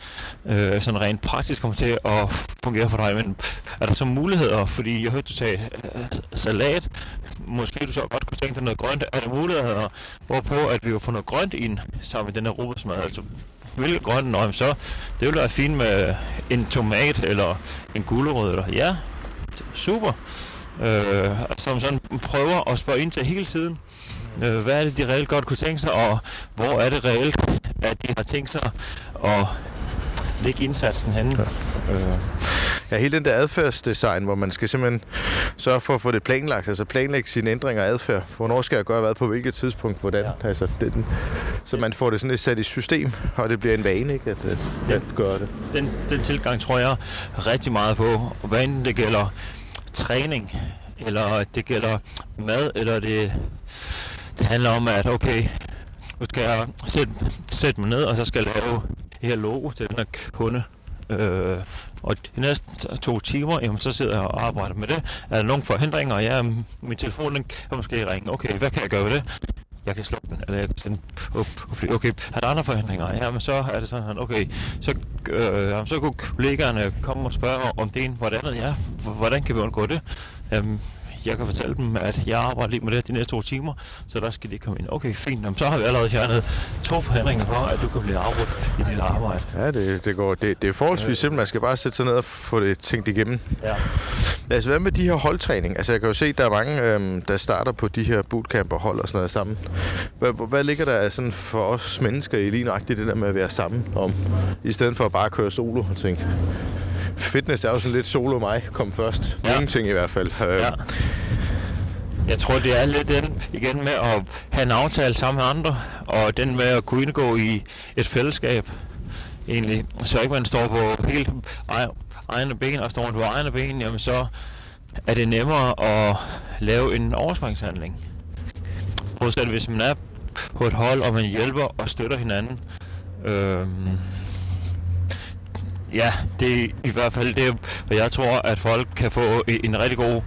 øh, sådan rent praktisk kommer til at fungere for dig. Men er der så muligheder, fordi jeg hørte, du sagde øh, salat, måske du så godt kunne tænke dig noget grønt. Er der muligheder, hvorpå at vi vil få noget grønt ind sammen med den her rugbrødsmad? Altså, hvilket grønt? Nå, så det ville være fint med en tomat eller en gulerod. Eller, ja, super. Øh, som sådan prøver at spørge ind til hele tiden. Øh, hvad er det, de reelt godt kunne tænke sig, og hvor er det reelt, at de har tænkt sig at lægge indsatsen henne? Ja. Øh. Ja, hele den der adfærdsdesign, hvor man skal simpelthen sørge for at få det planlagt, altså planlægge sine ændringer af adfærd. Hvornår skal jeg gøre hvad på hvilket tidspunkt, hvordan, ja. altså den, så man får det sådan lidt sat i system, og det bliver en vane, ikke, at, at, at gøre det. Den, den tilgang tror jeg rigtig meget på, hvad enten det gælder træning, eller det gælder mad, eller det, det handler om, at okay, nu skal jeg sætte, sætte mig ned, og så skal jeg lave det her logo til den her kunde. Øh, og de næste to timer, jamen, så sidder jeg og arbejder med det. Er der nogle forhindringer? Ja, min telefon den kan måske ringe. Okay, hvad kan jeg gøre ved det? Jeg kan slukke den, eller jeg kan sende op. Okay, er der andre forhindringer? Ja, men så er det sådan, okay, så, øh, så kunne kollegaerne komme og spørge om det ene, hvordan ja, hvordan kan vi undgå det? Um, Jeg kan fortælle dem, at jeg arbejder lige med det de næste to timer, så der skal de komme ind. Okay, fint. Jamen, så har vi allerede fjernet to forhindringer for, at du kan blive afbrudt i dit arbejde. Ja, det, det går. Det, det er forholdsvis øh. simpelt. Man skal bare sætte sig ned og få det tænkt igennem. Ja. Altså, hvad med de her holdtræning? Altså, jeg kan jo se, at der er mange, øhm, der starter på de her bootcamp og hold og sådan noget sammen. Hvad, hvad ligger der sådan for os mennesker i lige nøjagtigt det der med at være sammen om, i stedet for at bare køre solo og tænke? Fitness er jo sådan lidt solo mig, kom først. Ja. Ingenting i hvert fald. Ja. Jeg tror, det er lidt den igen med at have en aftale sammen med andre, og den med at kunne indgå i et fællesskab, egentlig. Så ikke man står på helt egne ben og står på egne ben, jamen så er det nemmere at lave en overspringshandling. Modsat hvis man er på et hold, og man hjælper og støtter hinanden. Øhm Ja, det er i hvert fald det, og jeg tror, at folk kan få en rigtig god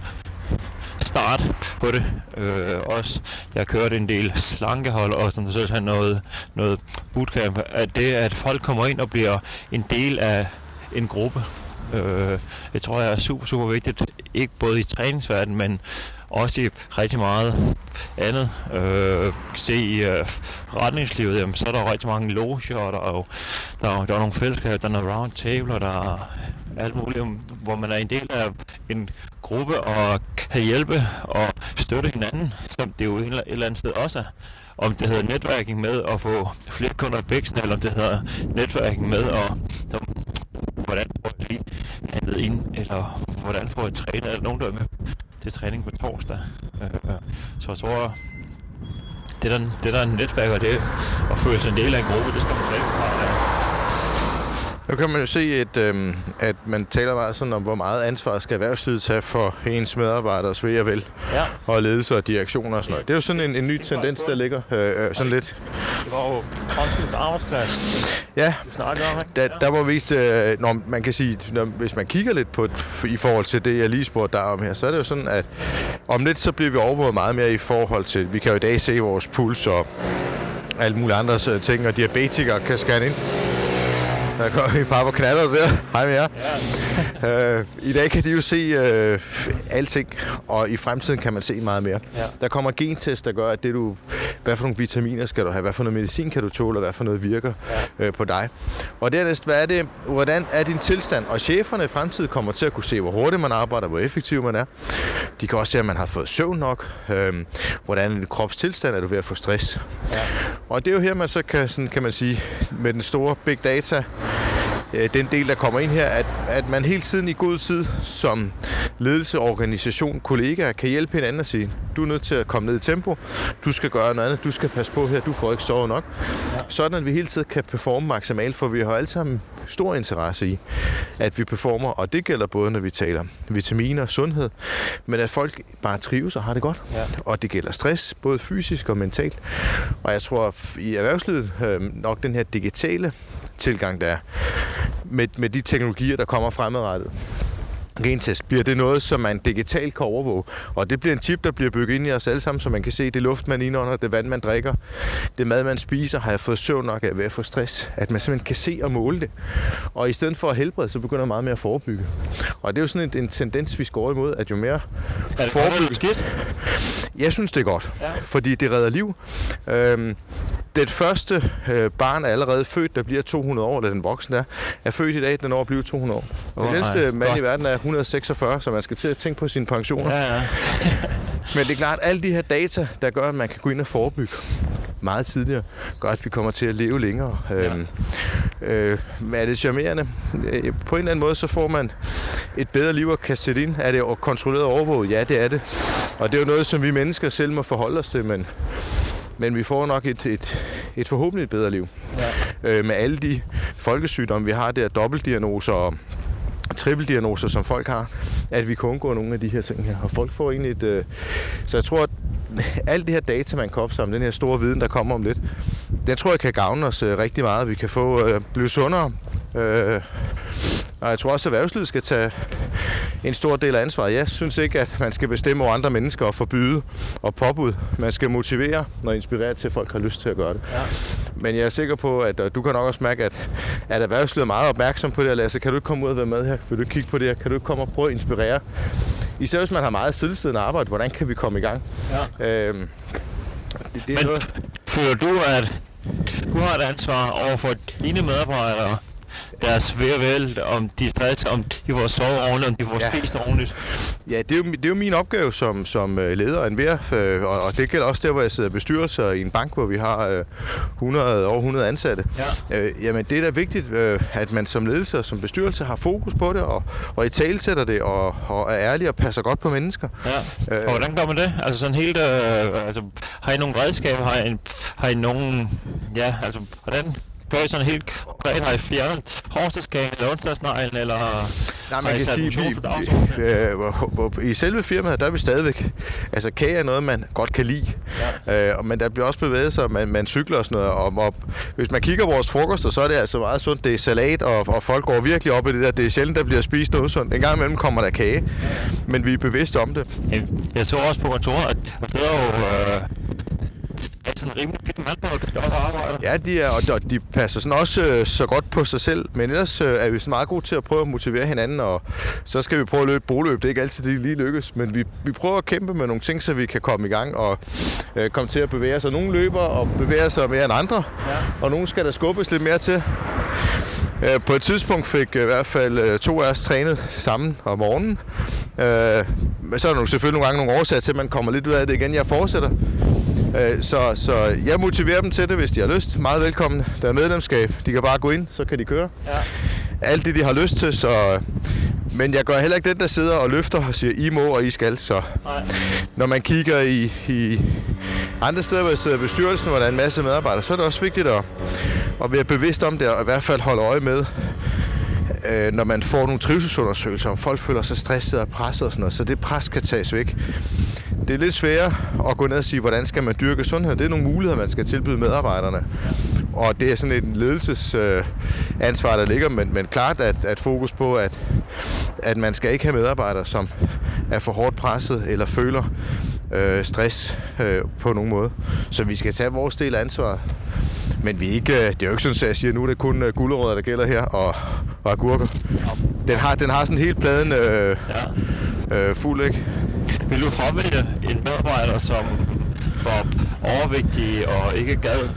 start på det. Øh, også, jeg har kørt en del slankehold, og sådan, så har noget, noget bootcamp. At det, at folk kommer ind og bliver en del af en gruppe, øh, det tror jeg er super, super vigtigt. Ikke både i træningsverdenen, men også i rigtig meget andet. Øh, se i øh, retningslivet, jamen, så er der rigtig mange loger, og der er jo der er, der er nogle fællesskaber, der er nogle round table, og der er alt muligt, hvor man er en del af en gruppe og kan hjælpe og støtte hinanden, som det jo et eller andet sted også er. Om det hedder netværking med at få flere kunder i bæksen, eller om det hedder netværking med at der, hvordan får jeg lige handlet ind, eller hvordan får jeg trænet, eller nogen der er med til træning på torsdag. Så jeg tror, det der, det der er netværk, og det at føle sig en del af en gruppe, det skal man slet ikke så meget af. Nu kan man jo se, at, øhm, at man taler meget sådan om, hvor meget ansvar skal erhvervslivet tage for ens medarbejderes ved og vel, ja. Og ledelse og direktioner og sådan noget. Det er jo sådan en, en ny tendens, der ligger øh, sådan lidt. Det var jo fremtidens arbejdsplads. Ja, der, der var vist, øh, når man kan sige, når, hvis man kigger lidt på i forhold til det, jeg lige spurgte dig om her, så er det jo sådan, at om lidt så bliver vi overvåget meget mere i forhold til, vi kan jo i dag se vores puls og alle mulige andre ting, og diabetikere kan scanne ind. Der kommer vi bare på knaller der. Hej med jer. Ja. øh, I dag kan de jo se øh, alting, og i fremtiden kan man se meget mere. Ja. Der kommer gentest, der gør, at det du, hvad for nogle vitaminer skal du have, hvad for noget medicin kan du tåle, og hvad for noget virker ja. øh, på dig. Og dernæst, hvad er det, hvordan er din tilstand? Og cheferne i fremtiden kommer til at kunne se, hvor hurtigt man arbejder, hvor effektiv man er. De kan også se, at man har fået søvn nok. Øh, hvordan er din kropstilstand? Er du ved at få stress? Ja. Og det er jo her, man så kan, sådan, kan man sige, med den store big data, den del, der kommer ind her, at, at man hele tiden i god tid som ledelse, organisation, kollegaer kan hjælpe hinanden og sige, du er nødt til at komme ned i tempo, du skal gøre noget andet, du skal passe på her, du får ikke sovet nok. Ja. Sådan at vi hele tiden kan performe maksimalt, for vi har alle sammen stor interesse i, at vi performer, og det gælder både, når vi taler vitaminer og sundhed, men at folk bare trives og har det godt. Ja. Og det gælder stress, både fysisk og mentalt. Og jeg tror, i erhvervslivet øh, nok den her digitale tilgang, der er, med, med de teknologier, der kommer fremadrettet, gentest, bliver det noget, som man digitalt kan overvåge. Og det bliver en chip, der bliver bygget ind i os alle sammen, så man kan se det luft, man indånder, det vand, man drikker, det mad, man spiser, har jeg fået søvn nok af ved at få stress. At man simpelthen kan se og måle det. Og i stedet for at helbrede, så begynder man meget mere at forebygge. Og det er jo sådan en, en tendens, vi skal over imod, at jo mere er det forebygge... skidt? Jeg synes, det er godt, ja. fordi det redder liv. Øhm, det første øh, barn er allerede født, der bliver to hundrede år, eller den voksne er, er født i dag, den når at blive to hundrede år. Oh, den ældste mand i verden er et hundrede og seksogfyrre, så man skal til at tænke på sine pensioner. Ja, ja. Men det er klart, at alle de her data, der gør, at man kan gå ind og forebygge meget tidligere, gør, at vi kommer til at leve længere. Ja. Øhm, øh, er det charmerende? Øh, på en eller anden måde, så får man et bedre liv at kan sætte ind. Er det kontrolleret overvåget? Ja, det er det. Og det er jo noget, som vi mennesker selv må forholde os til, men, men vi får nok et, et, et forhåbentlig et bedre liv. Ja. Øh, med alle de folkesygdomme, vi har, der dobbeltdiagnoser og trippeldiagnoser, som folk har, at vi kan undgå nogle af de her ting her. Og folk får egentlig et... Øh, så jeg tror, at alt det her data, man kan opsamle, den her store viden, der kommer om lidt, den tror jeg kan gavne os øh, rigtig meget. Vi kan få øh, blive sundere. Øh, og jeg tror også, at erhvervslivet skal tage en stor del af ansvaret. Jeg synes ikke, at man skal bestemme over andre mennesker og forbyde og påbud. Man skal motivere og inspirere til, at folk har lyst til at gøre det. Ja. Men jeg er sikker på, at du kan nok også mærke, at, at erhvervslivet er meget opmærksom på det. Lasse, kan du ikke komme ud og være med her? Vil du kigge på det her? Kan du ikke komme og prøve at inspirere? Især hvis man har meget stillesiddende arbejde, hvordan kan vi komme i gang? Ja. Øhm, det, det er Men noget... føler du, at du har et ansvar over for dine medarbejdere, deres ved og vel, om de stress, om de får sovet ordentligt, om de får ja. spist ordentligt? Ja, det er, jo, det er jo min opgave som, som leder af en V R, og, og det gælder også der, hvor jeg sidder bestyrelser i en bank, hvor vi har hundrede, over hundrede ansatte. Ja. Øh, jamen, det er da vigtigt, at man som ledelse og som bestyrelse har fokus på det, og, og i talesætter det, og, og er ærlig og passer godt på mennesker. Ja. Og hvordan gør man det? Altså sådan helt, øh, altså, har I nogle redskaber? Har I, har I nogle, ja, altså, hvordan... Gør I sådan helt konkret, har I fjernet hårdstedskagen eller onsdagsneglen, eller nej, man kan sige, vi, vi, øh, i selve firmaet, der er vi stadigvæk, altså kage er noget, man godt kan lide, ja. øh, men der bliver også bevæget sig, man, man cykler og sådan noget, og, og hvis man kigger på vores frokoster, så er det altså meget sundt, det er salat, og, og folk går virkelig op i det der, det er sjældent, der bliver spist noget sundt, en gang imellem kommer der kage, men vi er bevidste om det. Jeg så også på kontoret, at der er jo... Øh er sådan rimelig fint mandfolk, der også arbejder. Ja, de er, og de passer sådan også øh, så godt på sig selv, men ellers øh, er vi sådan meget gode til at prøve at motivere hinanden, og så skal vi prøve at løbe boløb. Det er ikke altid, det lige lykkes, men vi, vi prøver at kæmpe med nogle ting, så vi kan komme i gang og øh, komme til at bevæge os. Nogle løber og bevæger sig mere end andre, ja. Og nogle skal der skubbes lidt mere til. Øh, på et tidspunkt fik øh, i hvert fald øh, to af os trænet sammen om morgenen. Øh, så er der selvfølgelig nogle gange nogle årsager til, at man kommer lidt ud af det igen. Jeg fortsætter. Så, så jeg motiverer dem til det, hvis de har lyst. Meget velkommen. Der er medlemskab. De kan bare gå ind, så kan de køre. Ja. Alt det, de har lyst til. Så... Men jeg gør heller ikke den, der sidder og løfter og siger, I må og I skal. Så nej. Når man kigger i, i andre steder, hvor jeg sidder i bestyrelsen, hvor der er en masse medarbejdere, så er det også vigtigt at, at være bevidst om det, og i hvert fald holde øje med, øh, når man får nogle trivselsundersøgelser, om folk føler sig stresset og presset og sådan noget, så det pres kan tages væk. Det er lidt sværere at gå ned og sige, hvordan skal man dyrke sundhed. Det er nogle muligheder, man skal tilbyde medarbejderne. Og det er sådan et ledelsesansvar, der ligger, men, men klart at, at fokus på, at, at man skal ikke have medarbejdere, som er for hårdt presset eller føler øh, stress øh, på nogen måde. Så vi skal tage vores del af ansvaret. Men vi ikke, det er jo ikke sådan, at jeg siger, at nu er det kun gulerødder, der gælder her, og, og agurker. Den har, den har sådan helt pladen øh, øh, fuld, ikke? Vil du fravælge en medarbejder, som var overvægtig og ikke gad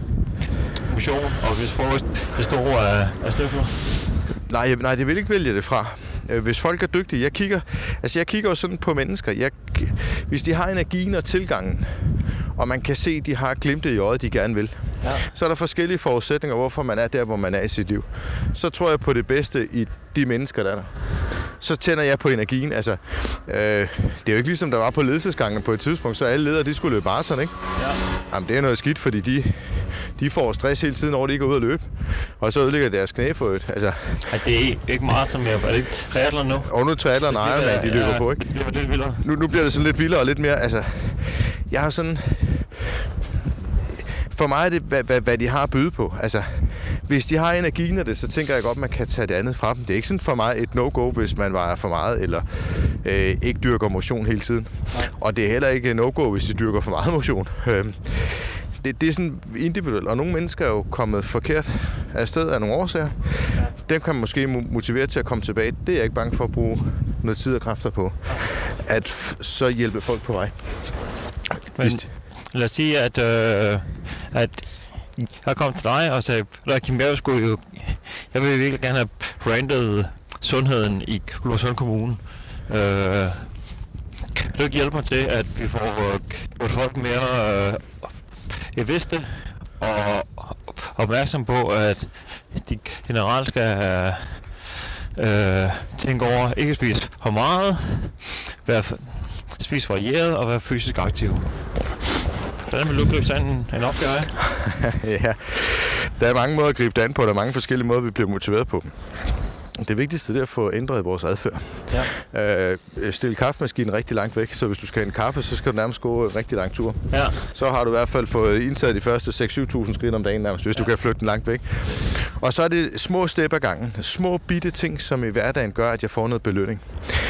motion, og hvis folk består af, af snøfler? Nej, jeg, nej, det vil ikke vælge det fra. Hvis folk er dygtige, jeg kigger, altså jeg kigger jo sådan på mennesker. Jeg, hvis de har energien og tilgangen, og man kan se, at de har glimtet i øjet, de gerne vil, ja. Så er der forskellige forudsætninger, hvorfor man er der, hvor man er i sit liv. Så tror jeg på det bedste i de mennesker, der er der. Så tænder jeg på energien. Altså, øh, det er jo ikke ligesom, der var på ledelsesgangen på et tidspunkt, så alle ledere, de skulle løbe maraton, ikke? Ja. Jamen, det er noget skidt, fordi de, de får stress hele tiden, når de ikke går ud og løbe. Og så ødelægger deres knæ for et. Altså, ja, det er ikke maraton mere, er det ikke triathlon nu? Og nu triathlon og Ironman, de løber ja, på, ikke? Det var lidt vildere. Nu, nu bliver det sådan lidt vildere og lidt mere, altså... Jeg har sådan... For mig er det, hvad, hvad, hvad de har at byde på. Altså, hvis de har energien af det, så tænker jeg godt, man kan tage det andet fra dem. Det er ikke sådan for mig et no-go, hvis man vejer for meget, eller øh, ikke dyrker motion hele tiden. Nej. Og det er heller ikke no-go, hvis de dyrker for meget motion. Øh, det, det er sådan individuelt, og nogle mennesker er jo kommet forkert afsted af nogle årsager. Ja. Dem kan man måske motivere til at komme tilbage. Det er jeg ikke bange for at bruge noget tid og kræfter på. At f- så hjælpe folk på vej. Men, lad os sige, at, øh, at jeg kom til dig og sagde, at Kim, jeg, skulle jo, jeg vil virkelig gerne have brandet sundheden i Guldborgsund Kommune. Øh, kan du ikke hjælpe mig til, at vi får øh, folk mere øh, bevidste og opmærksom på, at de generelt skal øh, tænke over ikke at spise for meget, være spise varieret og være fysisk aktiv. Hvordan vil du gribe sådan en, en opgave af? Ja, der er mange måder at gribe det an på. Der er mange forskellige måder, vi bliver motiveret på. Det vigtigste det er at få ændret vores adfærd. Ja. Øh, stil kaffemaskinen rigtig langt væk, så hvis du skal have en kaffe, så skal du nærmest gå en rigtig lang tur. Ja. Så har du i hvert fald fået indtaget de første seks til syv tusind skridt om dagen nærmest, hvis ja. du kan flytte den langt væk. Og så er det små step ad gangen. Små bitte ting, som i hverdagen gør, at jeg får noget belønning.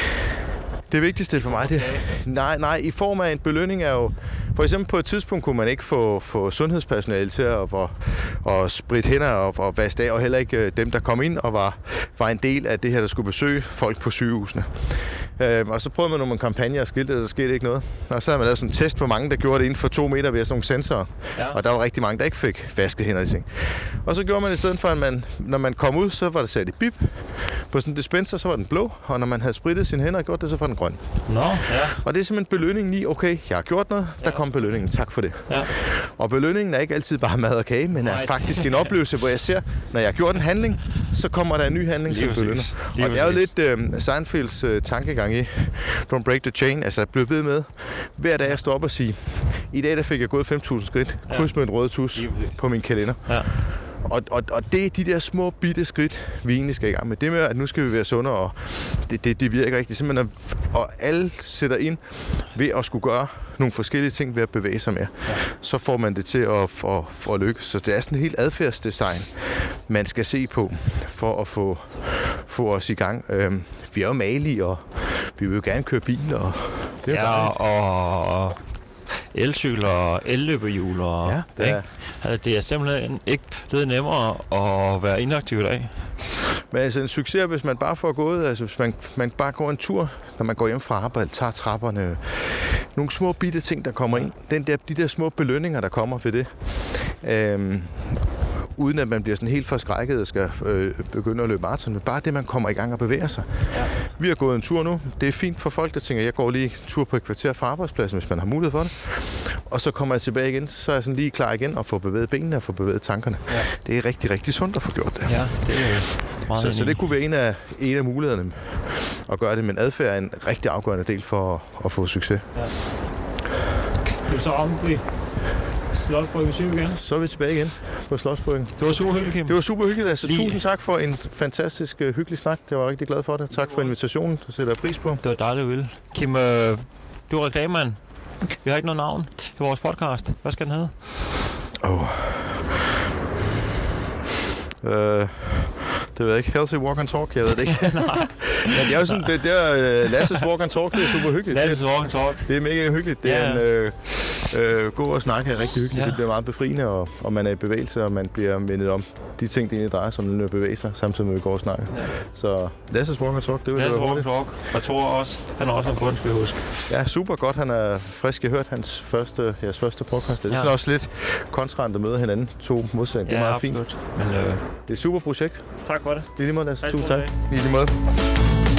Det vigtigste for mig, det nej, nej, i form af en belønning er jo... For eksempel på et tidspunkt kunne man ikke få, få sundhedspersonale til at, at, at spritte hænder og, og vaske af, og heller ikke dem, der kom ind og var, var en del af det her, der skulle besøge folk på sygehusene. Øhm, og så prøvede man nogle kampagner og skilte, og så skete ikke noget. Og så havde man lavet sådan en test, hvor mange der gjorde det inden for to meter ved sådan nogle sensorer. Ja. Og der var rigtig mange, der ikke fik vasket hænder i ting. Og så gjorde man i stedet for, at man, når man kom ud, så var der sat i bip. På sådan en dispenser, så var den blå, og når man havde sprittet sine hænder og gjort det, så var den grøn. Nå, ja. Og det er simpelthen belønningen i, okay, jeg har gjort noget, der ja. kom belønningen, tak for det. Ja. Og belønningen er ikke altid bare mad og kage, men er Nej. faktisk en oplevelse, hvor jeg ser, når jeg har gjort en handling, så kommer der en ny handling, som belønner. Og det er jo lidt uh, Seinfelds uh, tankegang i Don't Break the Chain, altså blive ved med, hver dag jeg står op og siger, i dag der fik jeg gået fem tusind skridt, kryds med en rød tus på min kalender. Ja. Og, og, og det er de der små bitte skridt, vi egentlig skal i gang med. Det med, at nu skal vi være sundere, og det, det, det virker rigtigt. Simpelthen, og alle sætter ind ved at skulle gøre nogle forskellige ting ved at bevæge sig mere. Ja. Så får man det til at, at, at lykkes. Så det er sådan en helt adfærdsdesign, man skal se på for at få, få os i gang. Øhm, vi er jo malige, og vi vil jo gerne køre bil. Og det er ja, og elcykler og elløbehjul. Og, ja, det, er. Altså, det er simpelthen ikke blevet nemmere at være inaktiv i dag. Men altså en succes, hvis man bare får gået, altså hvis man, man bare går en tur, når man går hjem fra arbejde, tager trapperne, nogle små bitte ting, der kommer ind, den der, de der små belønninger, der kommer ved det, øhm, uden at man bliver sådan helt forskrækket og skal øh, begynde at løbe maraton, men bare det, man kommer i gang og bevæger sig. Ja. Vi har gået en tur nu. Det er fint for folk, der tænker, jeg går lige en tur på et kvarter fra arbejdspladsen, hvis man har mulighed for det. Og så kommer jeg tilbage igen, så er jeg sådan lige klar igen og får bevæget benene og får bevæget tankerne. Ja. Det er rigtig, rigtig sundt at få gjort det. Ja, det er meget så, så det kunne være en af, en af mulighederne at gøre det, men adfærd er en rigtig afgørende del for at, at få succes. Ja. Det er så om vi Slotsbryggen syv igen. Så er vi tilbage igen på Slotsbryggen. Det var super hyggeligt, Kim. Det var super hyggeligt. Altså, tusind tak for en fantastisk uh, hyggelig snak. Jeg var rigtig glad for det. Tak for invitationen. Det sætter jeg pris på. Det var dejligt, Will. Kim, øh, du er reklamemand. Vi har ikke noget navn til vores podcast. Hvad skal den hedde? Åh. Oh. Uh, det ved jeg ikke. Healthy Walk and Talk, jeg ved det ikke. Nej. Men det er jo sådan, det der uh, Lasses Walk and Talk, det er super hyggeligt. Lasses Walk and Talk. Det er mega hyggeligt. Det ja. er en uh, uh, god at snakke, er rigtig hyggeligt. Ja. Det bliver meget befriende, og, og man er i bevægelse, og man bliver mindet om de ting, det egentlig drejer sig om, når man bevæger sig, samtidig med at vi går og snakker. Ja. Så Lasses Walk and Talk, det vil Lasses være Walk and Talk. Og Thor også. Han er også en kunst, skal huske. Ja, super godt. Han er frisk. Jeg har hørt hans første, jeres første podcast. Det er ja. sådan også lidt kontrant at møde hinanden. To modsætninger. Det er ja, meget absolut. fint. Men, øh... det er et super projekt. Tak for det. I lige måde, Lasse. Tusind tak. I lige måde.